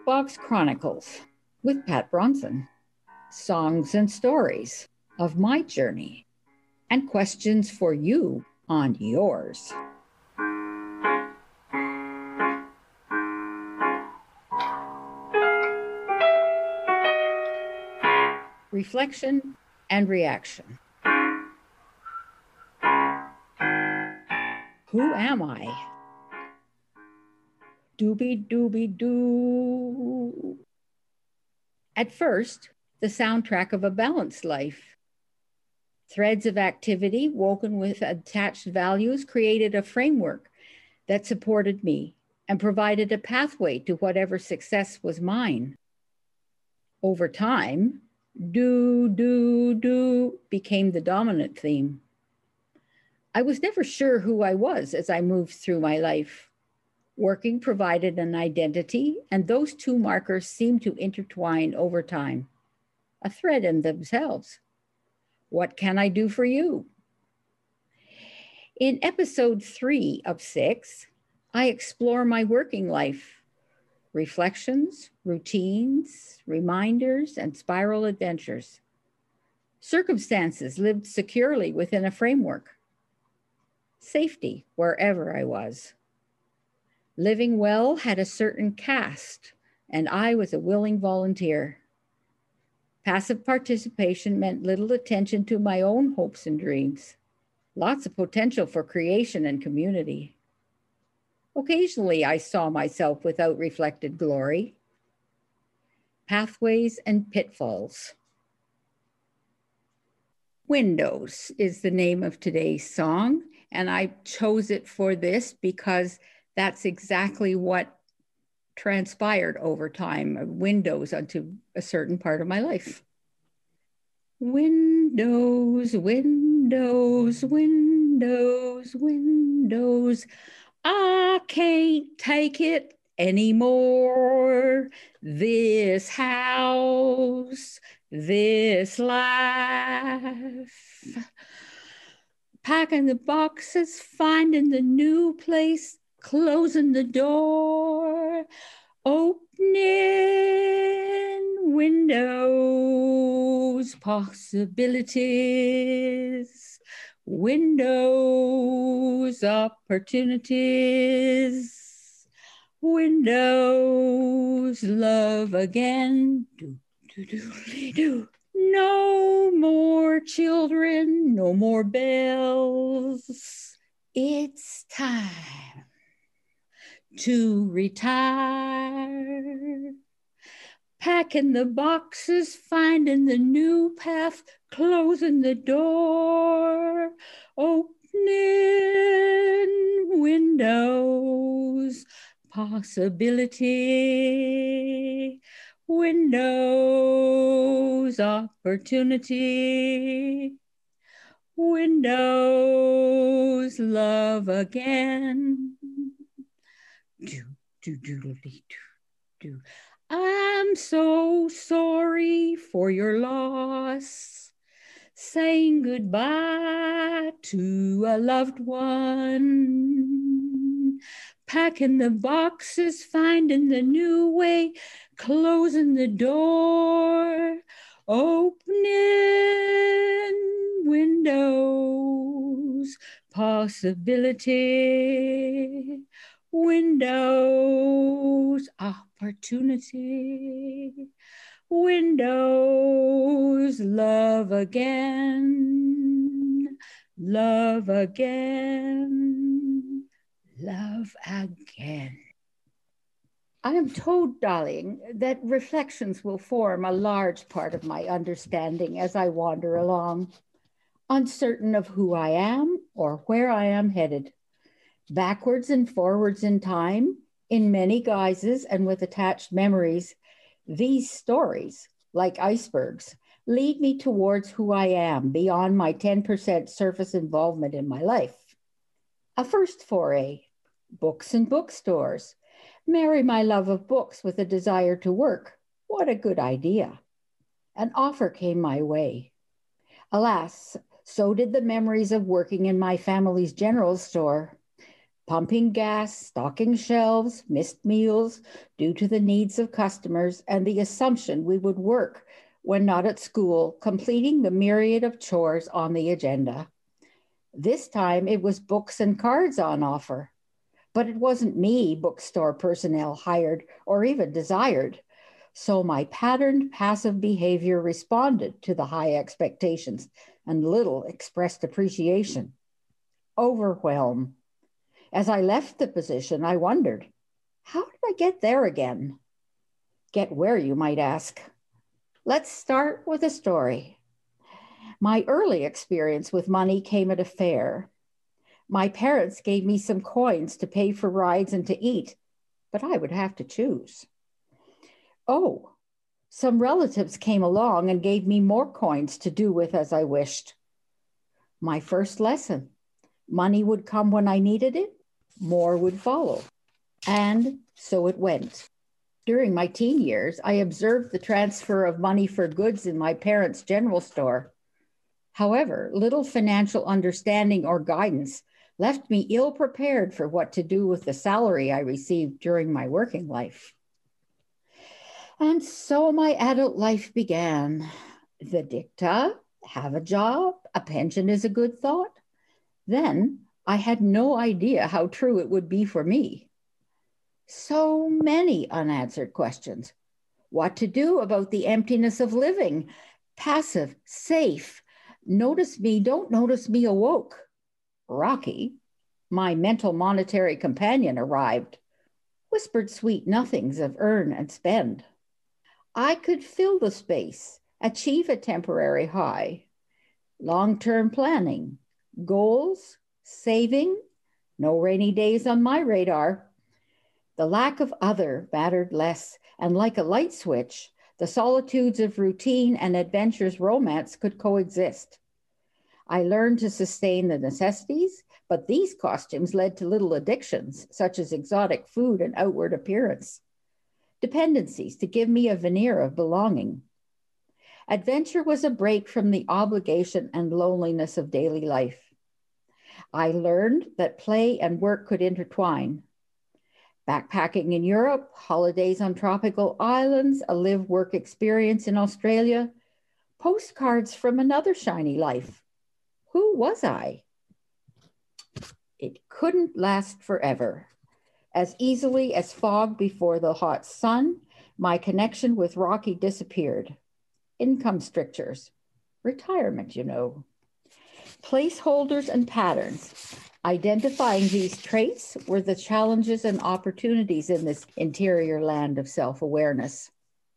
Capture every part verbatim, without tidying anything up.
Jukebox Chronicles with Pat Bronson. Songs and stories of my journey and questions for you on yours. Reflection and reaction. Who am I? Doobie doobie doo. At first, the soundtrack of a balanced life. Threads of activity woven with attached values created a framework that supported me and provided a pathway to whatever success was mine. Over time, do, do, do became the dominant theme. I was never sure who I was as I moved through my life. Working provided an identity, and those two markers seemed to intertwine over time, a thread in themselves. What can I do for you? In episode three of six, I explore my working life, reflections, routines, reminders, and spiral adventures. Circumstances lived securely within a framework. Safety wherever I was. Living well had a certain cast, and I was a willing volunteer. Passive participation meant little attention to my own hopes and dreams. Lots of potential for creation and community. Occasionally, I saw myself without reflected glory. Pathways and pitfalls. Windows is the name of today's song, and I chose it for this because that's exactly what transpired over time, windows onto a certain part of my life. Windows, windows, windows, windows. I can't take it anymore. This house, this life. Packing the boxes, finding the new place, closing the door, opening windows, possibilities, windows, opportunities, windows, love again. Do, do, do, do. No more children, no more bells. It's time to retire. Packing the boxes, finding the new path, closing the door, opening windows, possibility, windows, opportunity, windows, love again. Do, do, do, do, do, do. I'm so sorry for your loss. Saying goodbye to a loved one. Packing the boxes, finding the new way, closing the door, opening windows, possibility, windows, opportunity, windows, love again, love again, love again. I am told, darling, that reflections will form a large part of my understanding as I wander along, uncertain of who I am or where I am headed. Backwards and forwards in time, in many guises and with attached memories, these stories, like icebergs, lead me towards who I am beyond my ten percent surface involvement in my life. A first foray, books and bookstores. Marry my love of books with a desire to work. What a good idea. An offer came my way. Alas, so did the memories of working in my family's general store. pumping gas, stocking shelves, missed meals due to the needs of customers, and the assumption we would work when not at school, completing the myriad of chores on the agenda. This time it was books and cards on offer. But it wasn't me bookstore personnel hired or even desired. So my patterned passive behavior responded to the high expectations and little expressed appreciation. Overwhelm. As I left the position, I wondered, how did I get there again? Get where, you might ask. Let's start with a story. My early experience with money came at a fair. My parents gave me some coins to pay for rides and to eat, but I would have to choose. Oh, some relatives came along and gave me more coins to do with as I wished. My first lesson. Money would come when I needed it, more would follow. And so it went. During my teen years, I observed the transfer of money for goods in my parents' general store. However, little financial understanding or guidance left me ill-prepared for what to do with the salary I received during my working life. And so my adult life began. The dicta, have a job, a pension is a good thought. Then I had no idea how true it would be for me. So many unanswered questions. What to do about the emptiness of living? Passive, safe. Notice me, don't notice me awoke. Rocky, my mental monetary companion, arrived, whispered sweet nothings of earn and spend. I could fill the space, achieve a temporary high. Long-term planning, goals, saving, no rainy days on my radar. The lack of other mattered less, and like a light switch, the solitudes of routine and adventure's romance could coexist. I learned to sustain the necessities, but these costumes led to little addictions, such as exotic food and outward appearance. Dependencies to give me a veneer of belonging. Adventure was a break from the obligation and loneliness of daily life. I learned that play and work could intertwine. Backpacking in Europe, holidays on tropical islands, a live-work experience in Australia, postcards from another shiny life. Who was I? It couldn't last forever. As easily as fog before the hot sun, my connection with Rocky disappeared. Income strictures, retirement, you know. Placeholders and patterns. Identifying these traits were the challenges and opportunities in this interior land of self-awareness.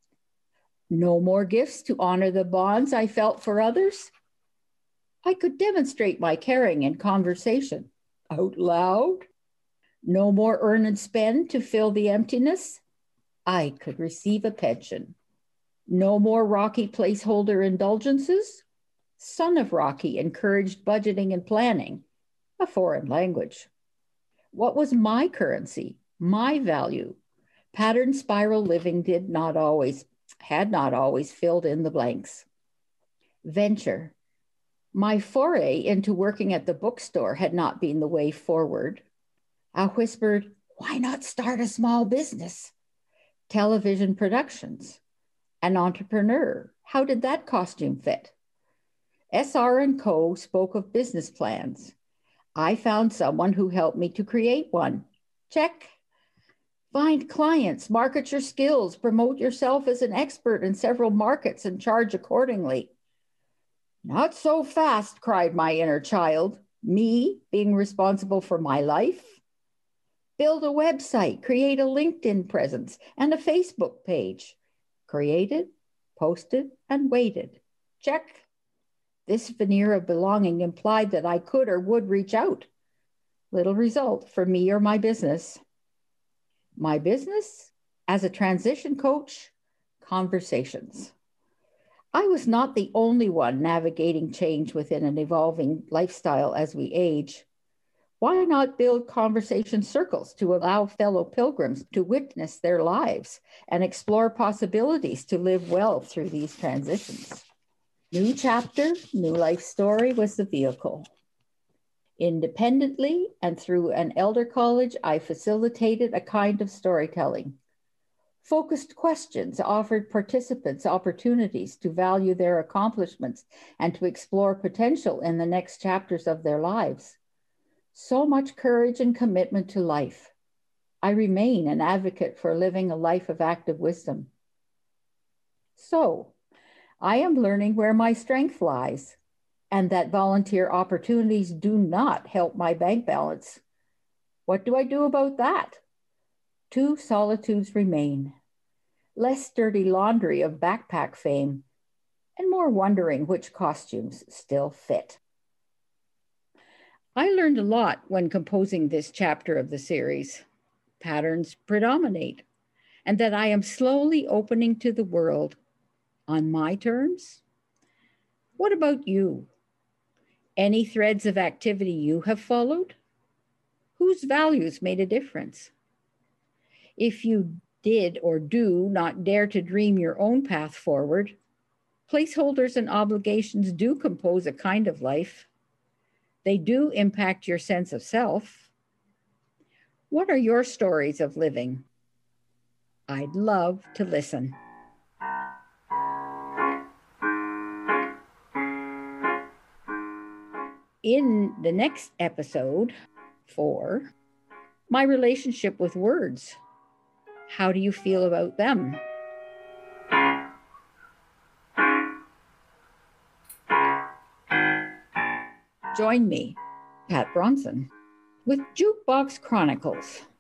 No more gifts to honor the bonds I felt for others. I could demonstrate my caring in conversation, out loud. No more earn and spend to fill the emptiness. I could receive a pension. No more Rocky placeholder indulgences. Son of Rocky encouraged budgeting and planning, a foreign language. What was my currency, my value? Pattern spiral living did not always, had not always filled in the blanks. Venture. My foray into working at the bookstore had not been the way forward. I whispered, why not start a small business? Television productions. An entrepreneur. How did that costume fit? S R and Co. spoke of business plans. I found someone who helped me to create one. Check. Find clients, market your skills, promote yourself as an expert in several markets and charge accordingly. Not so fast, cried my inner child, me being responsible for my life. Build a website, create a LinkedIn presence and a Facebook page. Created, posted, and waited. Check. This veneer of belonging implied that I could or would reach out. Little result for me or my business. My business, as a transition coach, conversations. I was not the only one navigating change within an evolving lifestyle as we age. Why not build conversation circles to allow fellow pilgrims to witness their lives and explore possibilities to live well through these transitions? New chapter, new life story was the vehicle. Independently and through an elder college, I facilitated a kind of storytelling. Focused questions offered participants opportunities to value their accomplishments and to explore potential in the next chapters of their lives. So much courage and commitment to life. I remain an advocate for living a life of active wisdom. So, I am learning where my strength lies and that volunteer opportunities do not help my bank balance. What do I do about that? Two solitudes remain. Less dirty laundry of backpack fame, and more wondering which costumes still fit. I learned a lot when composing this chapter of the series. Patterns predominate, and that I am slowly opening to the world on my terms. What about you? Any threads of activity you have followed? Whose values made a difference? If you did or do not dare to dream your own path forward, placeholders and obligations do compose a kind of life. They do impact your sense of self. What are your stories of living? I'd love to listen. In the next episode, four, my relationship with words. How do you feel about them? Join me, Pat Bronson, with Jukebox Chronicles.